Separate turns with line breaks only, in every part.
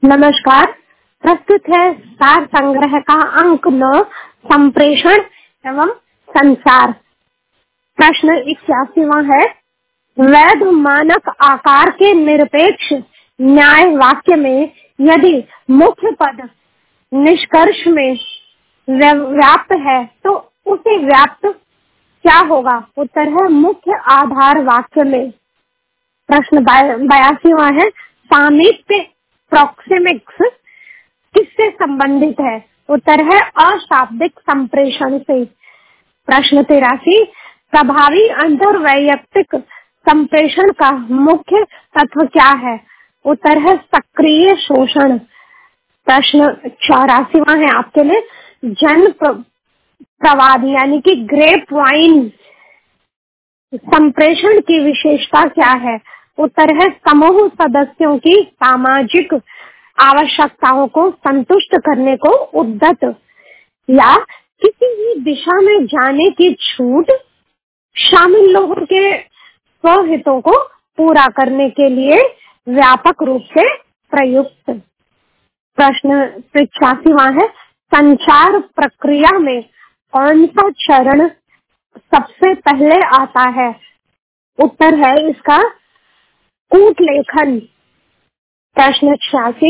नमस्कार। प्रस्तुत है सार संग्रह का अंक 9 संप्रेषण एवं संचार। प्रश्न 81वां है। वैध मानक आकार के निरपेक्ष न्याय वाक्य में यदि मुख्य पद निष्कर्ष में व्याप्त है तो उसे व्याप्त क्या होगा? उत्तर है मुख्य आधार वाक्य में। प्रश्न 82वां है। सामीप्य प्रोक्सेमिक्स किससे संबंधित है? उत्तर है अशाब्दिक संप्रेषण से। प्रश्न 83। प्रभावी अंतरवैयक्तिक संप्रेषण का मुख्य तत्व क्या है? उत्तर है सक्रिय शोषण। प्रश्न 84वां है आपके लिए। जन प्रवाद यानी कि ग्रेप वाइन संप्रेषण की विशेषता क्या है? उत्तर है समूह सदस्यों की सामाजिक आवश्यकताओं को संतुष्ट करने को उद्यत या किसी भी दिशा में जाने की छूट, शामिल लोगों के स्वहितों को पूरा करने के लिए व्यापक रूप से प्रयुक्त। प्रश्न 85वां है। संचार प्रक्रिया में कौन सा चरण सबसे पहले आता है? उत्तर है इसका कूट लेखन। प्रश्न 86।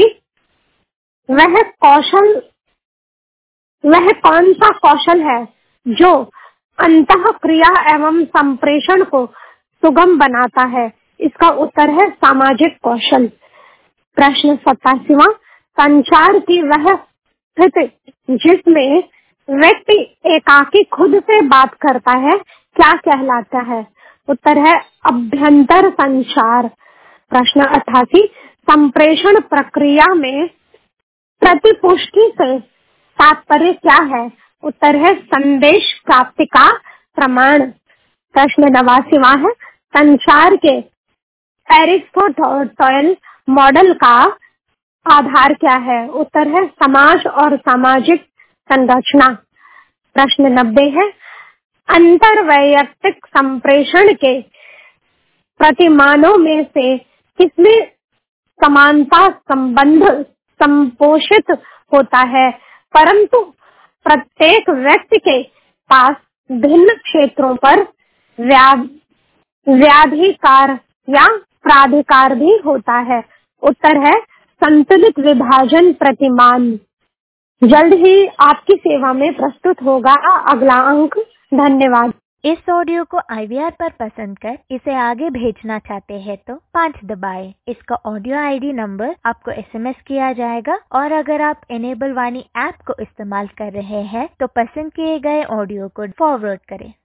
वह कौन सा कौशल है जो अंतःक्रिया एवं संप्रेषण को सुगम बनाता है? इसका उत्तर है सामाजिक कौशल। प्रश्न 87वां। संचार की वह स्थिति जिसमें व्यक्ति एकाकी खुद से बात करता है क्या कहलाता है? उत्तर है अभ्यंतर संचार। प्रश्न 88। संप्रेषण प्रक्रिया में प्रतिपुष्टि से तात्पर्य क्या है? उत्तर है संदेश प्राप्ति का प्रमाण। प्रश्न 89वां है। संचार के एरिस्टोटल मॉडल का आधार क्या है? उत्तर है समाज और सामाजिक संरचना। प्रश्न 90 है। अंतरवैयक्तिक संप्रेषण के प्रतिमानों में से किसमें समानता संबंध संपोषित होता है, परंतु प्रत्येक व्यक्ति के पास भिन्न क्षेत्रों पर व्याधिकार या प्राधिकार भी होता है? उत्तर है संतुलित विभाजन प्रतिमान। जल्द ही आपकी सेवा में प्रस्तुत होगा अगला अंक। धन्यवाद।
इस ऑडियो को IVR पर पसंद कर इसे आगे भेजना चाहते हैं तो 5 दबाएं। इसका ऑडियो ID नंबर आपको SMS किया जाएगा और अगर आप इनेबल वाणी ऐप को इस्तेमाल कर रहे हैं तो पसंद किए गए ऑडियो को फॉरवर्ड करें।